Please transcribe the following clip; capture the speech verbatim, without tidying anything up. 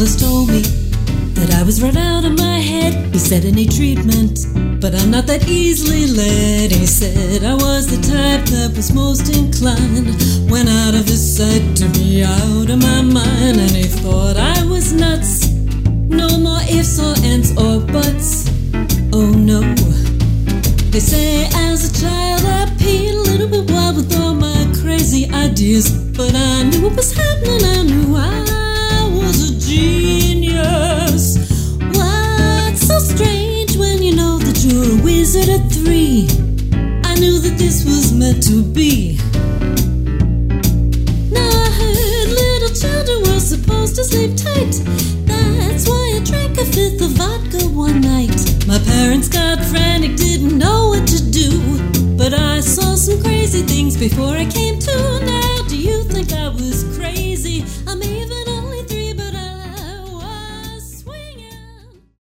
analyst told me that I was right out of my head. He said I need treatment, but I'm not that easily led. He said I was the type that was most inclined, went out of his sight to be out of my mind. And he thought I was nuts, no more ifs or ands or buts. Oh no. They say as a child I peed a little bit wild with all my crazy ideas, but I knew what was happening, I knew I was a genius. What's so strange when you know that you're a wizard at three? I knew that this was meant to be. Now I heard little children were supposed to sleep tight. That's why I drank a fifth of vodka one night. My parents got frantic, didn't know what to do, but I saw some crazy things before I came